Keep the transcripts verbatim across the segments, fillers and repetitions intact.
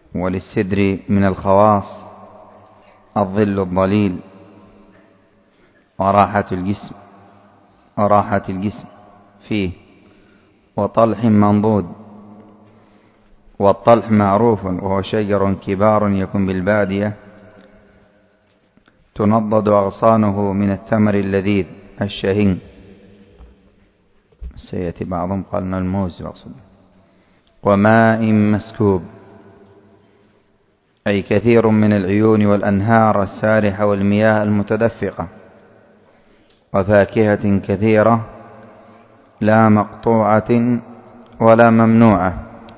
وللسدر من الخواص الظل الظليل وراحة الجسم وراحة الجسم فيه، وطلح منضود. والطلح معروف وهو شجر كبار يكون بالبادية تنضد أغصانه من الثمر اللذيذ الشهي. سيأتي بعضهم قالنا الموز مقصود. وماء مسكوب أي كثير من العيون والأنهار السارحة والمياه المتدفقة. وفاكهة كثيرة لا مقطوعة ولا ممنوعة،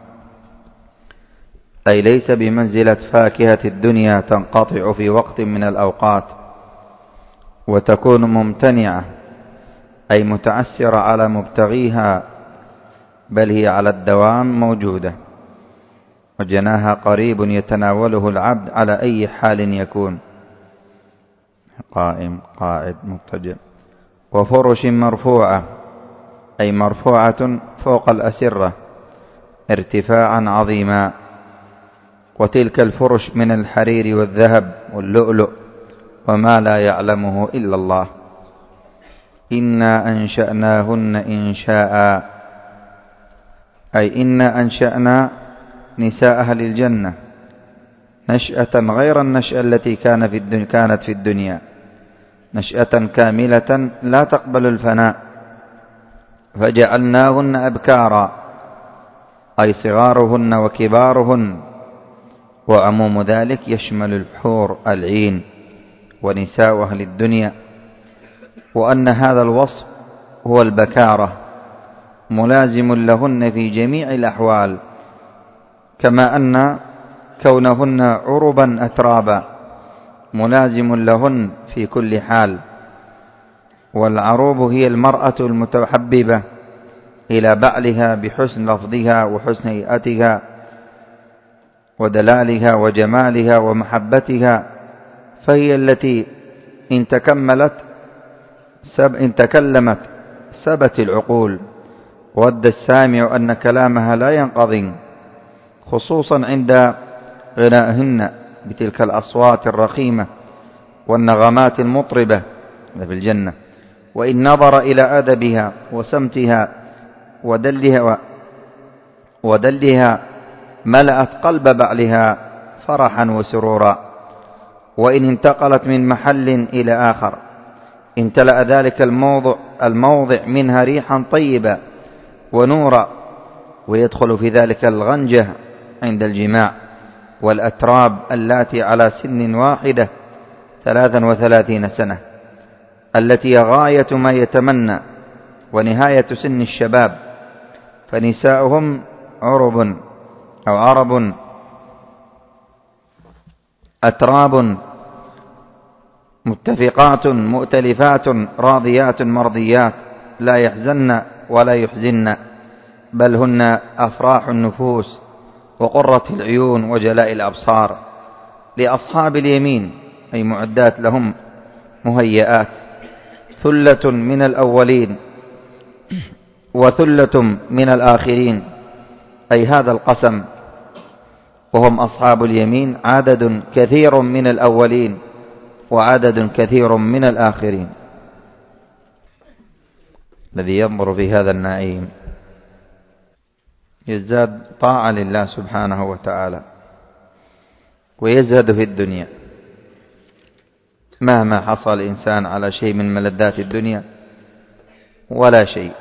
أي ليس بمنزلة فاكهة الدنيا تنقطع في وقت من الأوقات وتكون ممتنعة، أي متعسرة على مبتغيها، بل هي على الدوام موجودة. وجناها قريب يتناوله العبد على أي حال يكون، قائم قاعد مضطجع. وفرش مرفوعة أي مرفوعة فوق الأسرة ارتفاعا عظيما. وتلك الفرش من الحرير والذهب واللؤلؤ وما لا يعلمه إلا الله. إنا أنشأناهن إنشاء أي إنا أنشأنا نساء أهل الجنة نشأة غير النشأة التي كان في الدنيا كانت في الدنيا، نشأة كاملة لا تقبل الفناء. فجعلناهن أبكارا أي صغارهن وكبارهن، وعموم ذلك يشمل الحور العين ونساء أهل الدنيا. وأن هذا الوصف هو البكارة ملازم لهن في جميع الأحوال، كما أن كونهن عربا أترابا ملازم لهن في كل حال. والعروب هي المرأة المتحببة إلى بعلها بحسن لفظها وحسن هيئتها ودلالها وجمالها ومحبتها، فهي التي إن تكملت سب إن تكلمت سبت العقول، ود السامع أن كلامها لا ينقضي، خصوصا عند غنائهن بتلك الأصوات الرخيمة والنغمات المطربة في الجنة. وإن نظر إلى أدبها وسمتها ودلها ودلها ملأت قلب بعلها فرحا وسرورا. وإن انتقلت من محل إلى آخر امتلأ ذلك الموضع, الموضع منها ريحا طيبة ونورا، ويدخل في ذلك الغنجة عند الجماع والأتراب اللاتي على سن واحدة ثلاثا وثلاثين سنة، التي غاية ما يتمنى ونهاية سن الشباب. فنساؤهم عرب أو عرب أتراب متفقات مؤتلفات راضيات مرضيات لا يحزن ولا يحزن، بل هن أفراح النفوس وقرة العيون وجلاء الأبصار. لأصحاب اليمين أي معدات لهم مهيئات، ثلة من الأولين وثلة من الآخرين، أي هذا القسم. وهم أصحاب اليمين عدد كثير من الأولين وعدد كثير من الآخرين. الذي ينظر في هذا النعيم يزداد طاعة لله سبحانه وتعالى ويزهد في الدنيا. مهما حصل الإنسان على شيء من ملذات الدنيا ولا شيء.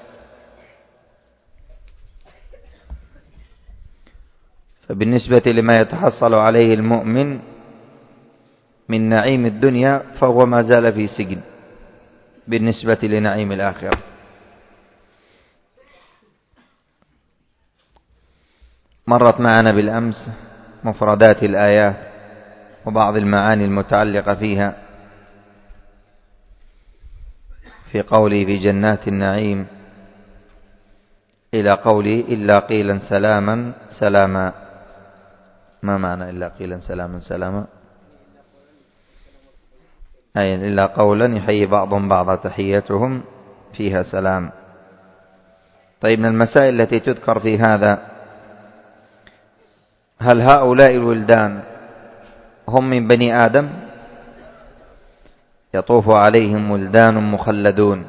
فبالنسبة لما يتحصل عليه المؤمن من نعيم الدنيا فهو ما زال في سجن بالنسبة لنعيم الآخرة. مرت معنا بالأمس مفردات الآيات وبعض المعاني المتعلقة فيها في قوله في جنات النعيم إلى قوله إلا قيلا سلاما سلاما. ما معنى إلا قيلا سلاما سلاما؟ أي إلا قولا يحيي بعضهم بعضا تحياتهم فيها سلام. طيب، من المسائل التي تذكر في هذا هل هؤلاء الولدان هم من بني آدم؟ يطوف عليهم ولدان مخلدون.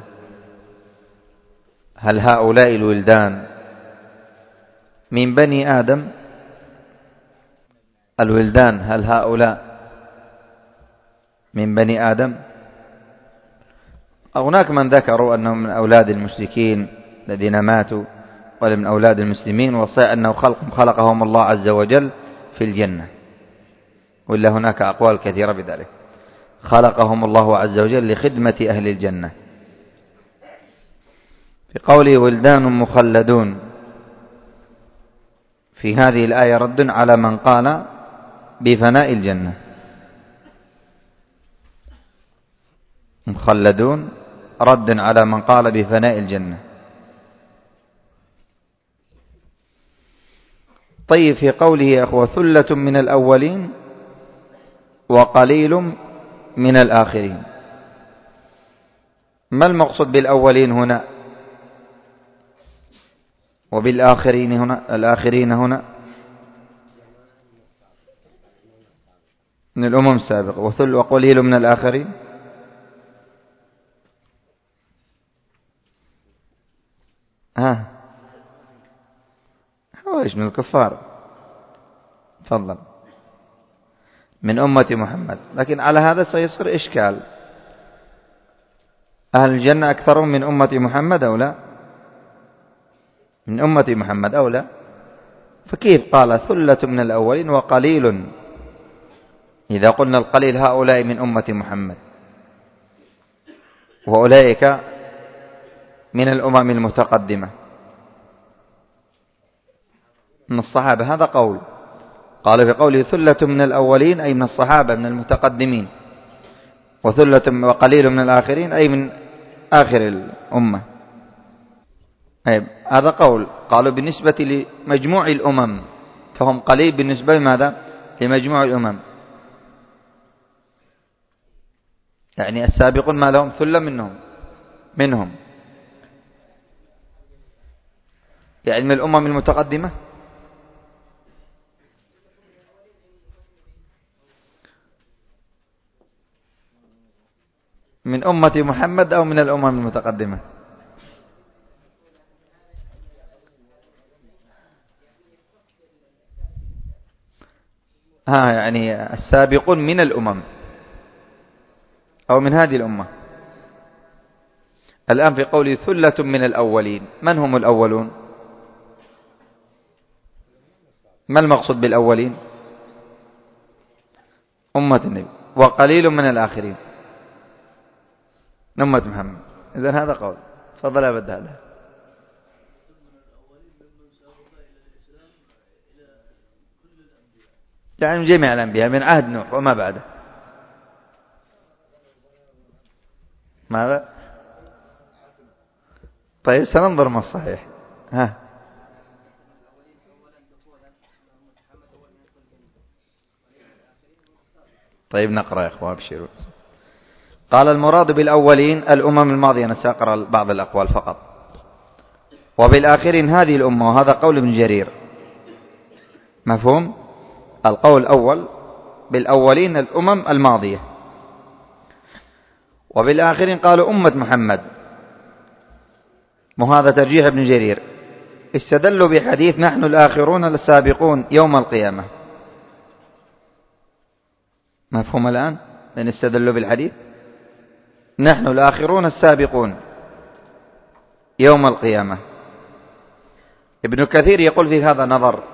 هل هؤلاء الولدان من بني آدم؟ الولدان هل هؤلاء من بني آدم؟ هناك من ذكروا أنهم من أولاد المشركين الذين ماتوا، ولا من أولاد المسلمين، والصحيح أنه خلق خلقهم الله عز وجل في الجنة، وإلا هناك أقوال كثيرة بذلك. خلقهم الله عز وجل لخدمة أهل الجنة. في قوله ولدان مخلدون في هذه الآية رد على من قال بفناء الجنة. مخلدون رد على من قال بفناء الجنة. طيب، في قوله يا أخوة ثلة من الأولين وقليل من الآخرين، ما المقصود بالأولين هنا وبالآخرين هنا؟ الآخرين هنا من الأمم السابقة، وثل وقليل من الآخرين. ها حوالي من الكفار. تفضل. من أمة محمد، لكن على هذا سيصير إشكال. أهل الجنة أكثرهم من أمة محمد أو لا؟ من أمة محمد أو لا؟ فكيف قال ثلة من الأولين وقليل؟ إذا قلنا القليل هؤلاء من أمة محمد، وأولئك من الأمم المتقدمة من الصحابة. هذا قول. قال في قوله ثلة من الأولين أي من الصحابة من المتقدمين، وثلة وقليل من الآخرين أي من آخر الأمة. أي هذا قول. قالوا بالنسبة لمجموع الأمم، فهم قليل بالنسبة لماذا؟ لمجموع الأمم. يعني السابقون ما لهم ثلة منهم منهم يعني من الأمم المتقدمة. من أمة محمد أو من الأمم المتقدمة؟ ها يعني السابقون من الأمم أو من هذه الأمة. الآن في قوله ثلة من الأولين، من هم الأولون؟ ما المقصود بالأولين؟ أمة النبي. وقليل من الآخرين أمة محمد. إذن هذا قول. تفضل أبد. هذا يعني من جميع الأنبياء من عهد نوح وما بعده. ماذا؟ طيب سننظر ما الصحيح. ها طيب نقرأ يا إخوة ابشروا. قال المراد بالأولين الأمم الماضية. أنا سأقرأ بعض الأقوال فقط. وبالآخرين هذه الأمة، وهذا قول ابن جرير. مفهوم؟ القول الأول بالأولين الأمم الماضية، وبالآخرين قالوا أمة محمد، وهذا ترجيح ابن جرير. استدلوا بحديث نحن الآخرون السابقون يوم القيامة. مفهوم الآن؟ لأن استدلوا بالحديث نحن الآخرون السابقون يوم القيامة. ابن كثير يقول في هذا نظر،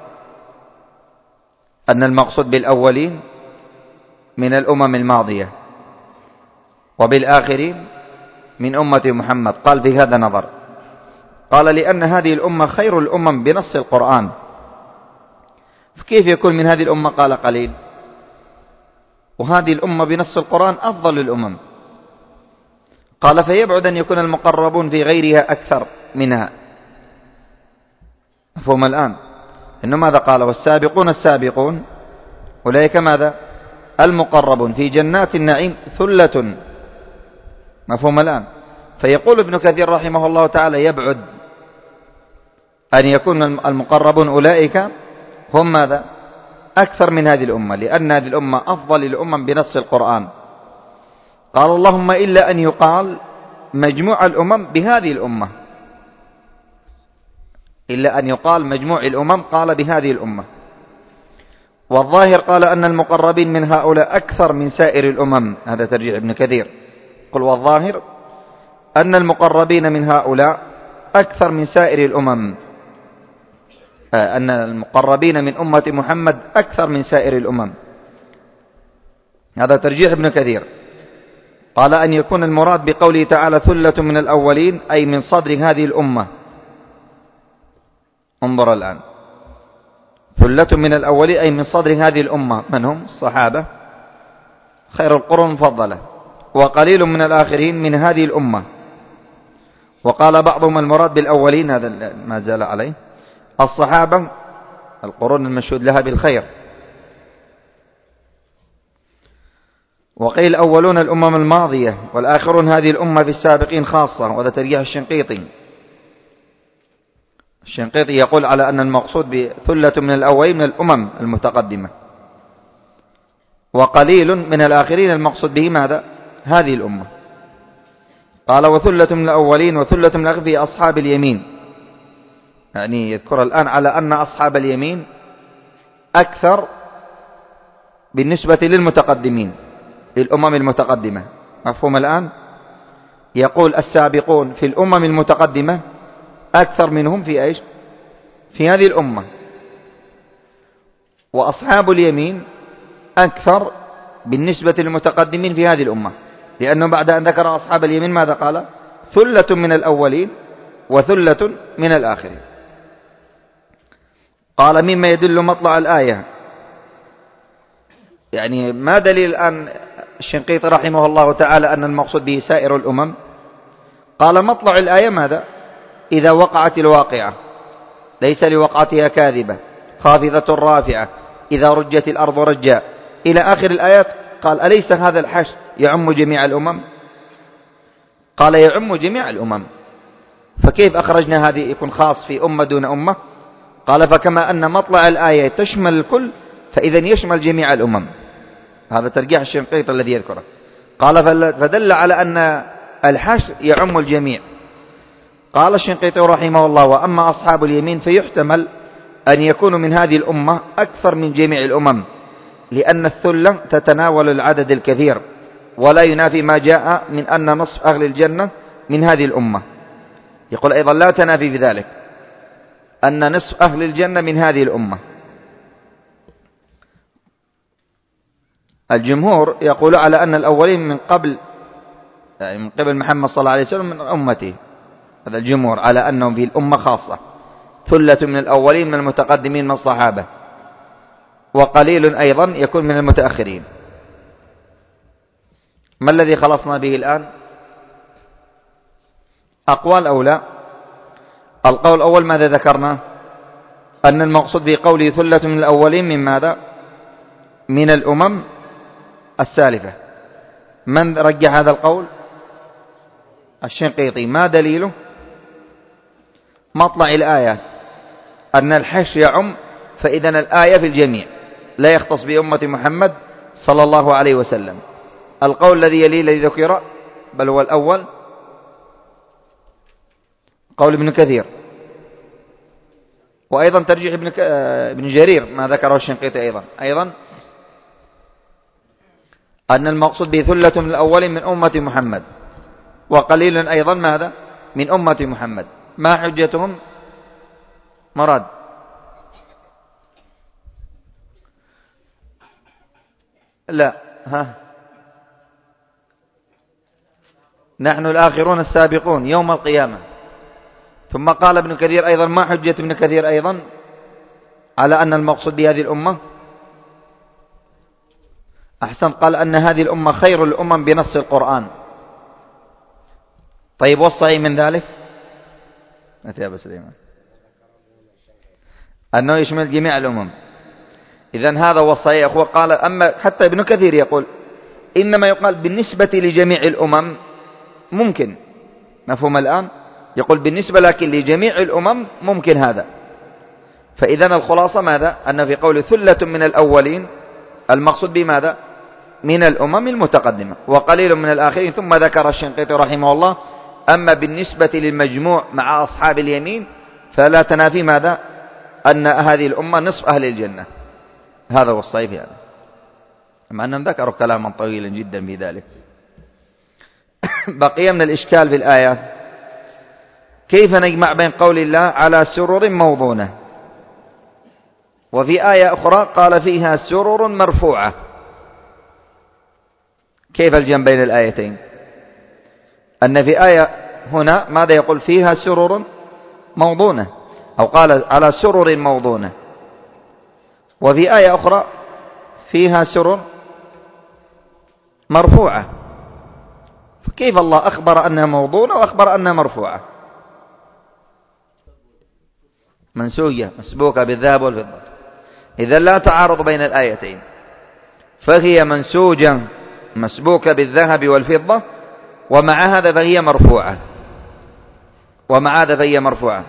أن المقصود بالأولين من الأمم الماضية، وبالآخرين من أمة محمد. قال في هذا نظر. قال لأن هذه الأمة خير الأمم بنص القرآن، فكيف يكون من هذه الأمة قال قليل، وهذه الأمة بنص القرآن أفضل الأمم؟ قال فيبعد أن يكون المقربون في غيرها أكثر منها. مفهوم الآن؟ إنه ماذا قال؟ والسابقون السابقون أولئك ماذا؟ المقربون في جنات النعيم ثلة. مفهوم الآن؟ فيقول ابن كثير رحمه الله تعالى يبعد أن يكون المقربون أولئك هم ماذا؟ أكثر من هذه الأمة، لأن هذه الأمة أفضل الأمم بنص القرآن. قال اللهم إلا أن يقال مجموع الأمم بهذه الأمة، إلا أن يقال مجموع الأمم قال بهذه الأمة. والظاهر قال أن المقربين من هؤلاء أكثر من سائر الأمم، هذا ترجيح ابن كثير. قل والظاهر أن المقربين من هؤلاء أكثر من سائر الأمم، أن المقربين من أمة محمد أكثر من سائر الأمم، هذا ترجيح ابن كثير. قال أن يكون المراد بقوله تعالى ثلة من الأولين أي من صدر هذه الأمة. انظر الآن، ثلة من الأولين أي من صدر هذه الأمة، من هم؟ الصحابة خير القرون المفضلة، وقليل من الآخرين من هذه الأمة. وقال بعضهم المراد بالأولين، هذا ما زال عليه، الصحابة القرون المشهود لها بالخير. وقيل أولون الأمم الماضية والآخرون هذه الأمة بالسابقين خاصة، وهذا ترجيح الشنقيطي. الشنقيطي يقول على أن المقصود بثلة من الأولين من الأمم المتقدمة، وقليل من الآخرين المقصود به ماذا؟ هذه الأمة. قال وثلة من الأولين وثلة من الآخرين في أصحاب اليمين، يعني يذكر الآن على أن أصحاب اليمين أكثر بالنسبة للمتقدمين، للأمم المتقدمة. مفهوم الآن؟ يقول السابقون في الأمم المتقدمة أكثر منهم في إيش؟ في هذه الأمة. وأصحاب اليمين أكثر بالنسبة للمتقدمين في هذه الأمة، لأنه بعد أن ذكر أصحاب اليمين ماذا قال؟ ثلة من الأولين وثلة من الآخرين. قال مما يدل مطلع الآية، يعني ما دليل الآن الشنقيطي رحمه الله تعالى أن المقصود به سائر الأمم؟ قال مطلع الآية ماذا؟ إذا وقعت الواقعة ليس لوقعتها كاذبة خافضة رافعة إذا رجت الأرض رجا إلى آخر الآيات. قال أليس هذا الحشر يعم جميع الأمم؟ قال يعم جميع الأمم، فكيف أخرجنا هذه يكون خاص في أمة دون أمة؟ قال فكما أن مطلع الآية تشمل الكل فإذا يشمل جميع الأمم. هذا ترجيح الشنقيطي الذي يذكره. قال فدل على أن الحشر يعم الجميع. قال الشنقيطي رحمه الله وأما أصحاب اليمين فيحتمل أن يكونوا من هذه الأمة أكثر من جميع الأمم، لأن الثلة تتناول العدد الكثير، ولا ينافي ما جاء من أن نصف أهل الجنة من هذه الأمة. يقول أيضا لا تنافي في ذلك أن نصف أهل الجنة من هذه الأمة. الجمهور يقول على أن الأولين من قبل، يعني من قبل محمد صلى الله عليه وسلم من أمته، هذا الجمهور على أنهم في الأمة خاصة، ثلة من الأولين من المتقدمين من الصحابة، وقليل أيضا يكون من المتأخرين. ما الذي خلصنا به الآن؟ أقوال أو لا؟ القول الأول ماذا ذكرنا؟ أن المقصود بقوله ثلة من الأولين من ماذا؟ من الأمم السالفة. من رجح هذا القول؟ الشنقيطي. ما دليله؟ مطلع الآية أن الحشر يعم، فإذن الآية في الجميع لا يختص بأمة محمد صلى الله عليه وسلم. القول الذي يليه الذي ذكر بل هو الأول قول ابن كثير، وأيضا ترجيح ابن, ك... ابن جرير ما ذكره الشنقيطي أيضا أيضا أن المقصود به ثلة من الأول من أمة محمد، وقليل أيضا ماذا؟ من أمة محمد. ما حجتهم؟ مراد لا ها نحن الآخرون السابقون يوم القيامة. ثم قال ابن كثير أيضا ما حجة ابن كثير أيضا على أن المقصود بهذه الأمة؟ أحسن، قال أن هذه الأمة خير الأمم بنص القرآن. طيب والصحيح من ذلك أتي أبا سليمان أنه يشمل جميع الأمم. إذن هذا هو الصحيح. هو قال أما حتى ابن كثير يقول إنما يقال بالنسبة لجميع الأمم ممكن، مفهوم الآن؟ يقول بالنسبة لكن لجميع الأمم ممكن هذا. فإذن الخلاصة ماذا؟ أن في قول ثلة من الأولين المقصود بماذا؟ من الأمم المتقدمة وقليل من الآخرين. ثم ذكر الشنقيطي رحمه الله: أما بالنسبة للمجموع مع أصحاب اليمين فلا تنافي ماذا؟ أن هذه الأمة نصف أهل الجنة. هذا هو الصحيح هذا، مع أنهم ذكروا كلاما طويلا جدا في ذلك. بقي من الإشكال في الآية كيف نجمع بين قول الله على سرر موضونة، وفي آية أخرى قال فيها سرر مرفوعة، كيف الجمع بين الآيتين؟ أن في آية هنا ماذا يقول؟ فيها سرر موضونة، أو قال على سرر موضونة، وفي آية أخرى فيها سرر مرفوعة، فكيف الله أخبر أنها موضونة وأخبر أنها مرفوعة؟ منسوجة مسبوكة بالذهب والفضة، إذا لا تعارض بين الآيتين، فهي منسوجة مسبوكة بالذهب والفضة، ومع هذا فهي مرفوعة، ومع هذا فهي مرفوعة.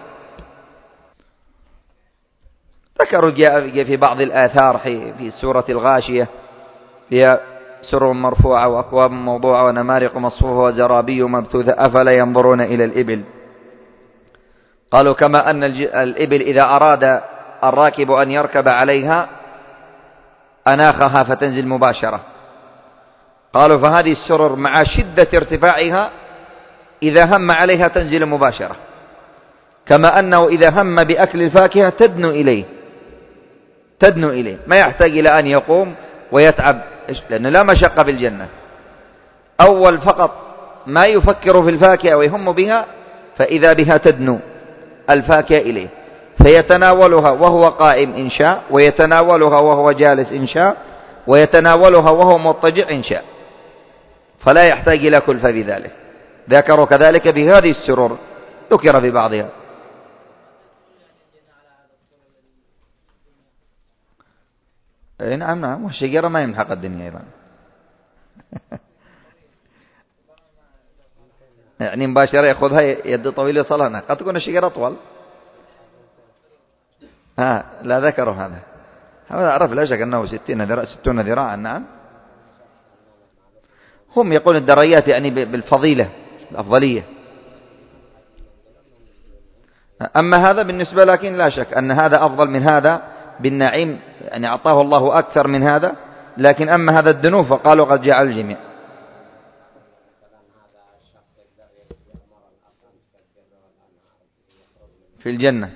ذكروا جاء في بعض الآثار في سورة الغاشية فيها سرر مرفوعة وأكواب موضوعة ونمارق مصفوفة وزرابي مبثوثة أفلا ينظرون إلى الإبل. قالوا كما أن الإبل إذا أراد الراكب أن يركب عليها أناخها فتنزل مباشرة، قالوا فهذه السرر مع شدة ارتفاعها إذا هم عليها تنزل مباشرة، كما أنه إذا هم بأكل الفاكهة تدنو إليه تدنو إليه ما يحتاج إلى أن يقوم ويتعب، لأن لا مشقة في الجنة. أول فقط ما يفكر في الفاكهة ويهم بها، فإذا بها تدنو الفاكهة إليه، فيتناولها وهو قائم إن شاء، ويتناولها وهو جالس إن شاء، ويتناولها وهو مضطجع إن شاء، فلا يحتاج إلى كلفة بذلك. ذكروا كذلك بهذه السرور ذكر في بعضها. نعم نعم، والشجرة ما يمحق الدنيا أيضا. يعني مباشرة يأخذها يد طويلة صلانة، قد تكون الشجرة أطول. ها لا ذكروا هذا، هذا أعرف لا شك أنه ستين ذراع ستون ذراعا. نعم، هم يقول الدرجات يعني بالفضيلة الأفضلية. أما هذا بالنسبة لكن لا شك أن هذا أفضل من هذا بالنعيم، يعني أعطاه الله أكثر من هذا، لكن أما هذا الدنو فقالوا قد جعل الجميع في الجنة.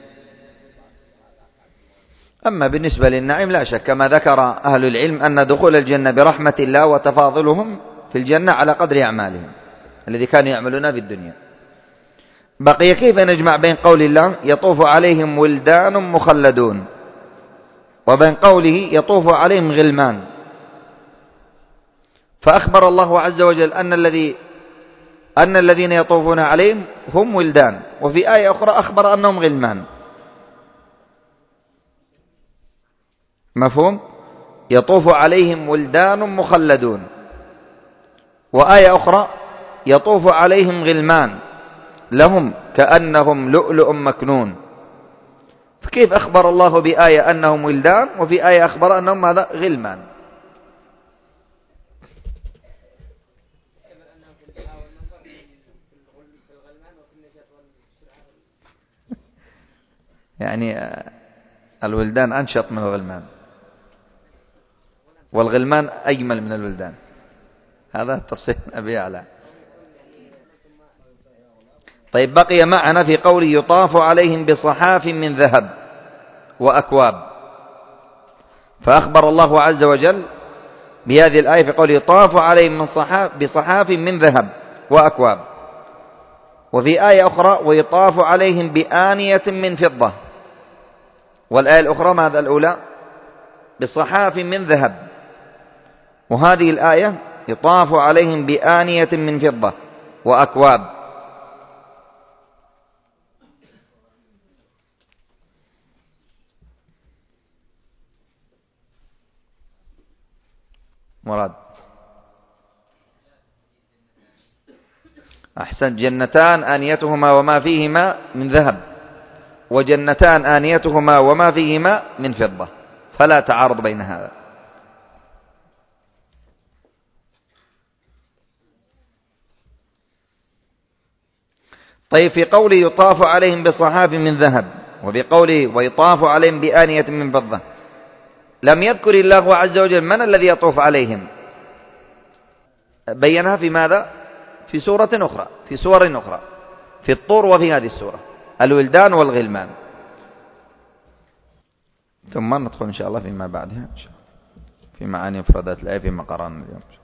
أما بالنسبة للنعيم لا شك كما ذكر أهل العلم أن دخول الجنة برحمة الله وتفاضلهم في الجنة على قدر أعمالهم الذي كانوا يعملون في الدنيا. بقي كيف نجمع بين قول الله يطوف عليهم ولدان مخلدون وبين قوله يطوف عليهم غلمان؟ فأخبر الله عز وجل أن الذي أن الذين يطوفون عليهم هم ولدان، وفي آية أخرى أخبر أنهم غلمان. مفهوم؟ يطوف عليهم ولدان مخلدون، وآية أخرى يطوف عليهم غلمان لهم كأنهم لؤلؤ مكنون. فكيف أخبر الله بآية أنهم ولدان وفي آية أخبر أنهم ماذا؟ غلمان؟ يعني الولدان أنشط من الغلمان، والغلمان أجمل من الولدان. هذا تفصيل أبي أعلى. طيب بقي معنا في قوله يطاف عليهم بصحاف من ذهب وأكواب، فأخبر الله عز وجل بهذه الآية في قوله يطاف عليهم من صحاف بصحاف من ذهب وأكواب، وفي آية أخرى ويطاف عليهم بآنية من فضة، والآية الأخرى ماذا الأولى؟ بصحاف من ذهب، وهذه الآية يطاف عليهم بآنية من فضة وأكواب. مراد أحسن، جنتان آنيتهما وما فيهما من ذهب وجنتان آنيتهما وما فيهما من فضة، فلا تعارض بين هذا. طيب في قوله يطاف عليهم بصحاف من ذهب، وبقوله ويطاف عليهم بآنية من فضة، لم يذكر الله عز وجل من الذي يطوف عليهم، بينها في ماذا؟ في سورة أخرى، في سور أخرى، في الطور وفي هذه السورة، الولدان والغلمان. ثم ندخل إن شاء الله فيما بعدها إن شاء الله في معاني مفردات الآية فيما قرأنا اليوم.